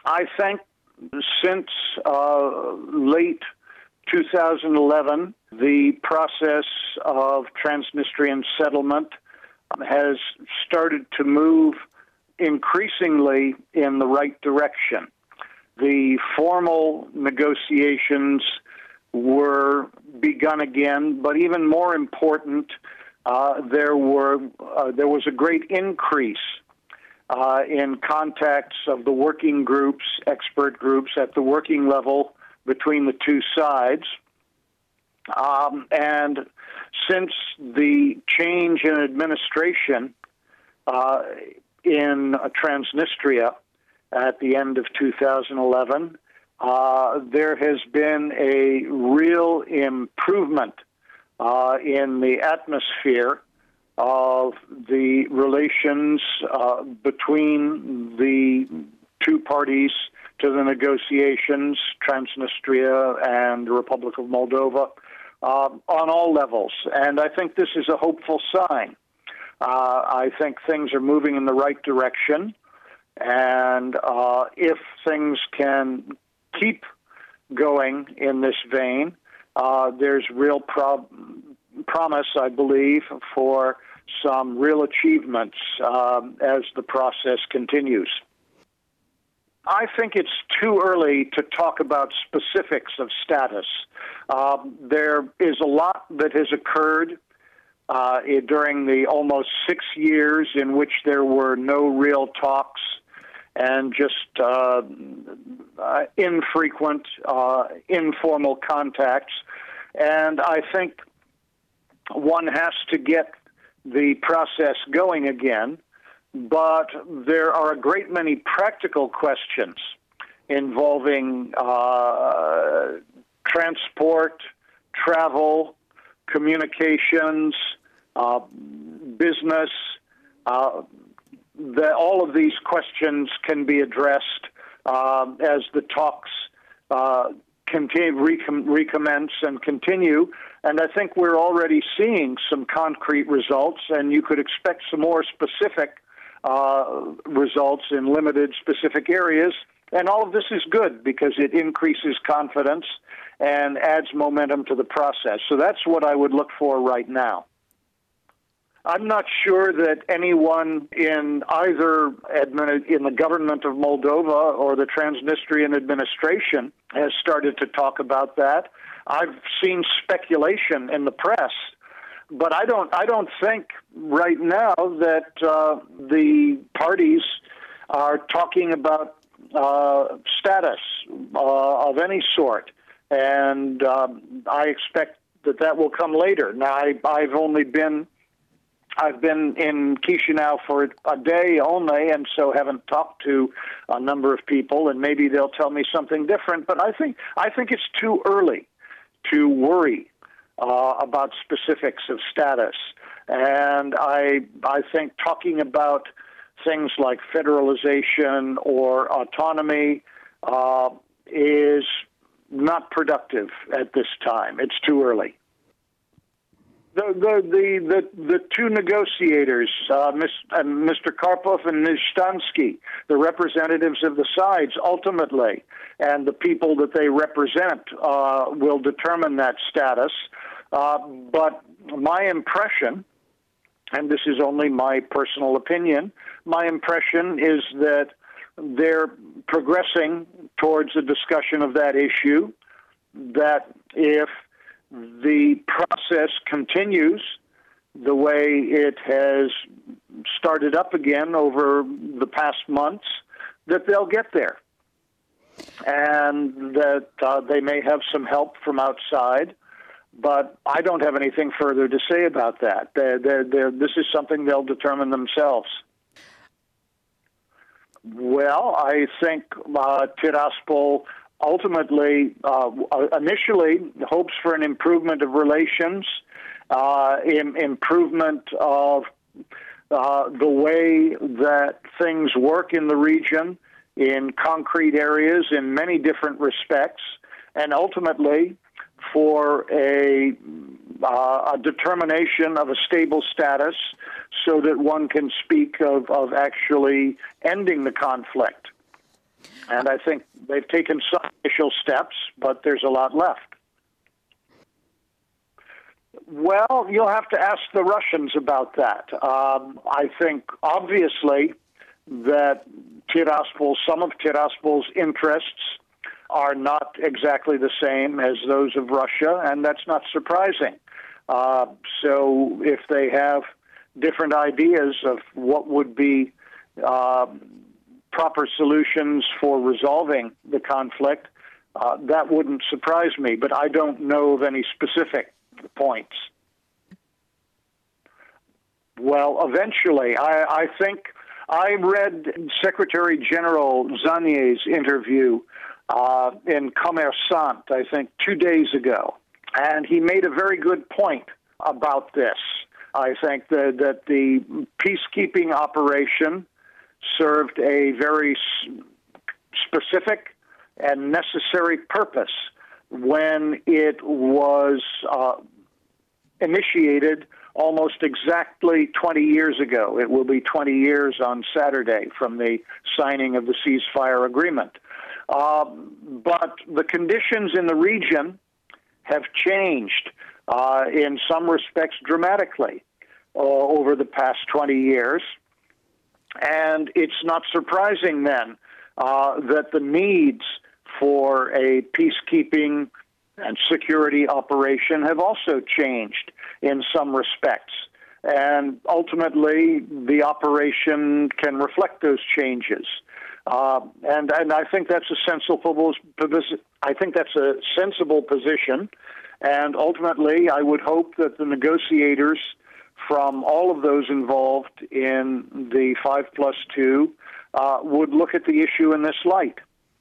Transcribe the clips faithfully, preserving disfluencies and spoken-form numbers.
I think since uh, late two thousand eleven, the process of Transnistrian settlement has started to move increasingly in the right direction. The formal negotiations were begun again, but even more important, uh, there were uh, there was a great increase uh, in contacts of the working groups, expert groups at the working level between the two sides. Um, and since the change in administration uh, in uh, Transnistria at the end of two thousand eleven, uh, there has been a real improvement uh, in the atmosphere of the relations uh, between the two parties to the negotiations, Transnistria and the Republic of Moldova, uh, on all levels. And I think this is a hopeful sign. Uh, I think things are moving in the right direction. And uh, if things can keep going in this vein, uh, there's real pro- promise, I believe, for some real achievements um, as the process continues. I think it's too early to talk about specifics of status. Uh, there is a lot that has occurred uh, during the almost six years in which there were no real talks and just uh, uh, infrequent, uh, informal contacts. And I think one has to get the process going again. But there are a great many practical questions involving uh, transport, travel, communications, uh, business. Uh, the, all of these questions can be addressed uh, as the talks uh, continue, recom- recommence and continue. And I think we're already seeing some concrete results, and you could expect some more specific Uh, results in limited specific areas. And all of this is good because it increases confidence and adds momentum to the process. So that's what I would look for right now. I'm not sure that anyone in either admin- in the government of Moldova or the Transnistrian administration has started to talk about that. I've seen speculation in the press, but I don't. I don't think right now that uh, the parties are talking about uh, status uh, of any sort, and um, I expect that that will come later. Now, I, I've only been. I've been in Chisinau for a day only, and so haven't talked to a number of people, and maybe they'll tell me something different. But I think I think it's too early to worry Uh, about specifics of status. And I I think talking about things like federalization or autonomy uh, is not productive at this time. It's too early. The the the the, the two negotiators, uh, Mister Karpov and Miz Stansky, the representatives of the sides, ultimately, and the people that they represent uh, will determine that status. Uh, but my impression, and this is only my personal opinion, my impression is that they're progressing towards a discussion of that issue, that if the process continues the way it has started up again over the past months, that they'll get there. And that uh, they may have some help from outside. But I don't have anything further to say about that. They're, they're, they're, this is something they'll determine themselves. Well, I think uh, Tiraspol ultimately, uh, initially, hopes for an improvement of relations, uh, in, improvement of uh, the way that things work in the region, in concrete areas, in many different respects, and ultimately for a, uh, a determination of a stable status so that one can speak of, of actually ending the conflict. And I think they've taken some initial steps, but there's a lot left. Well, you'll have to ask the Russians about that. Um, I think, obviously, that Tiraspol, some of Tiraspol's interests are not exactly the same as those of Russia, and that's not surprising. Uh, so if they have different ideas of what would be uh, proper solutions for resolving the conflict, uh, that wouldn't surprise me, but I don't know of any specific points. Well, eventually, I, I think I read Secretary General Zanier's interview uh, in Commerçant, I think, two days ago, and he made a very good point about this. I think that, that the peacekeeping operation served a very specific and necessary purpose when it was uh, initiated almost exactly twenty years ago. It will be twenty years on Saturday from the signing of the ceasefire agreement. Uh, but the conditions in the region have changed uh, in some respects dramatically uh, over the past twenty years. And it's not surprising then uh, that the needs for a peacekeeping and security operation have also changed in some respects. And ultimately, the operation can reflect those changes. Uh, and, and I think that's a sensible, I think that's a sensible position. And ultimately, I would hope that the negotiators from all of those involved in the five plus two uh, would look at the issue in this light.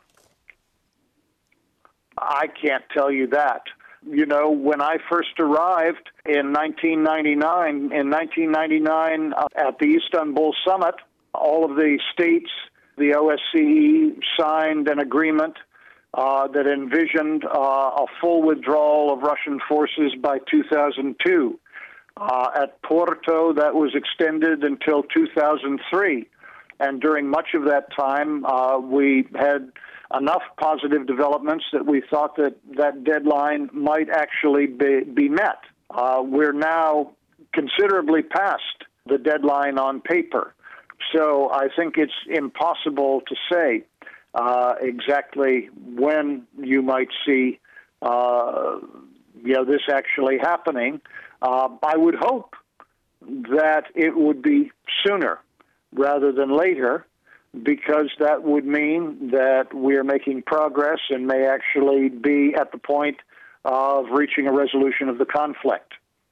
I can't tell you that. You know, when I first arrived in nineteen ninety-nine, in nineteen ninety-nine uh, at the Istanbul summit, all of the states, the O S C E, signed an agreement uh, that envisioned uh, a full withdrawal of Russian forces by two thousand two. Uh, at Porto, that was extended until two thousand three. And during much of that time, uh, we had enough positive developments that we thought that that deadline might actually be, be met. Uh, we're now considerably past the deadline on paper. So I think it's impossible to say uh, exactly when you might see uh, you know, this actually happening. Uh, I would hope that it would be sooner rather than later, because that would mean that we're making progress and may actually be at the point of reaching a resolution of the conflict.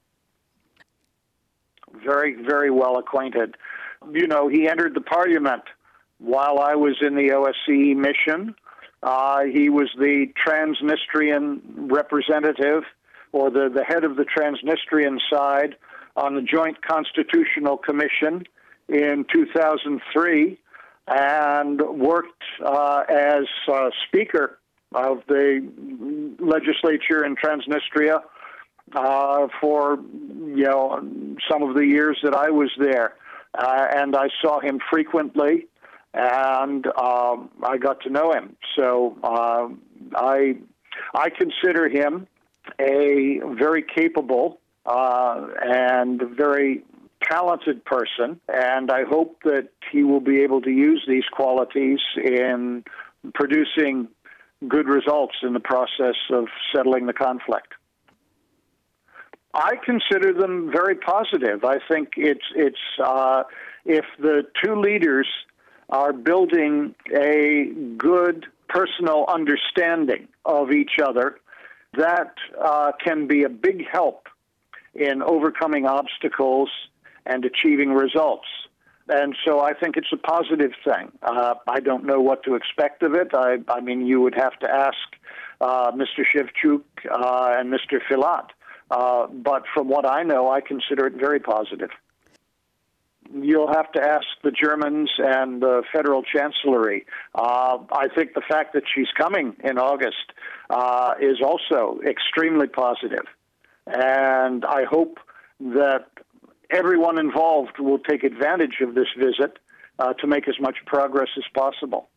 Very, very well acquainted. You know, he entered the parliament while I was in the O S C E mission. Uh, he was the Transnistrian representative, or the, the head of the Transnistrian side, on the Joint Constitutional Commission in two thousand three, and worked uh, as uh, Speaker of the legislature in Transnistria uh, for, you know, some of the years that I was there. Uh, and I saw him frequently, and uh, I got to know him. So uh, I, I consider him a very capable uh, and very talented person, and I hope that he will be able to use these qualities in producing good results in the process of settling the conflict. I consider them very positive. I think it's it's uh, if the two leaders are building a good personal understanding of each other, that uh, can be a big help in overcoming obstacles and achieving results. And so I think it's a positive thing. Uh, I don't know what to expect of it. I, I mean, you would have to ask uh, Mister Shevchuk uh, and Mister Filat. Uh, but from what I know, I consider it very positive. You'll have to ask the Germans and the Federal Chancellery. Uh, I think the fact that she's coming in August uh, is also extremely positive. And I hope that everyone involved will take advantage of this visit uh, to make as much progress as possible.